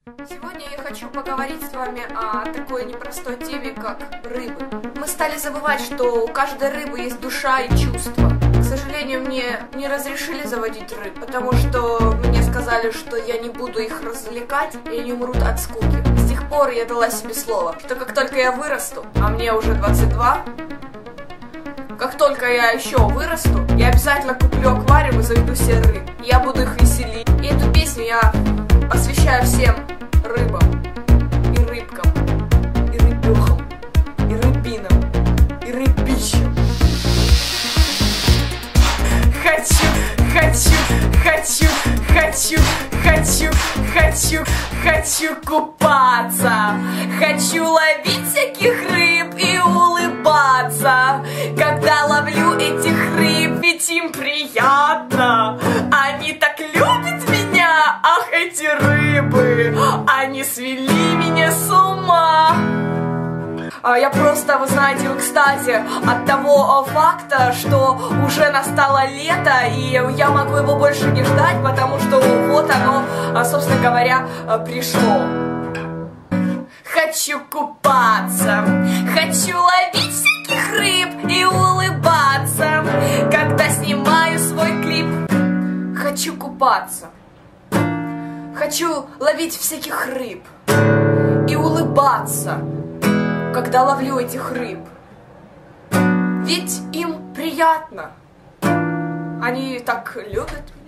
Сегодня я хочу поговорить с вами о такой непростой теме, как рыбы. Мы стали забывать, что у каждой рыбы есть душа и чувства. К сожалению, мне не разрешили заводить рыб, потому что мне сказали, что я не буду их развлекать, и они умрут от скуки. С тех пор я дала себе слово, что как только я вырасту, а мне уже 22, как только я еще вырасту, я обязательно куплю аквариум и заведу себе рыб. Я буду их веселить. И эту песню я посвящаю всем рыбам, и рыбкам, и рыбехам, и рыбинам, и рыбищам. Хочу купаться. Хочу ловить всяких рыб и улыбаться. Когда ловлю этих рыб, ведь им приятно. Они так любят меня, ах, эти рыбы. Они свели меня с ума. Я просто, вы знаете, в экстазе от того факта, что уже настало лето, и я могу его больше не ждать, потому что вот оно, собственно говоря, пришло. Хочу купаться, хочу ловить всяких рыб и улыбаться, когда снимаю свой клип. Хочу купаться, хочу ловить всяких рыб и улыбаться, когда ловлю этих рыб. Ведь им приятно. Они так любят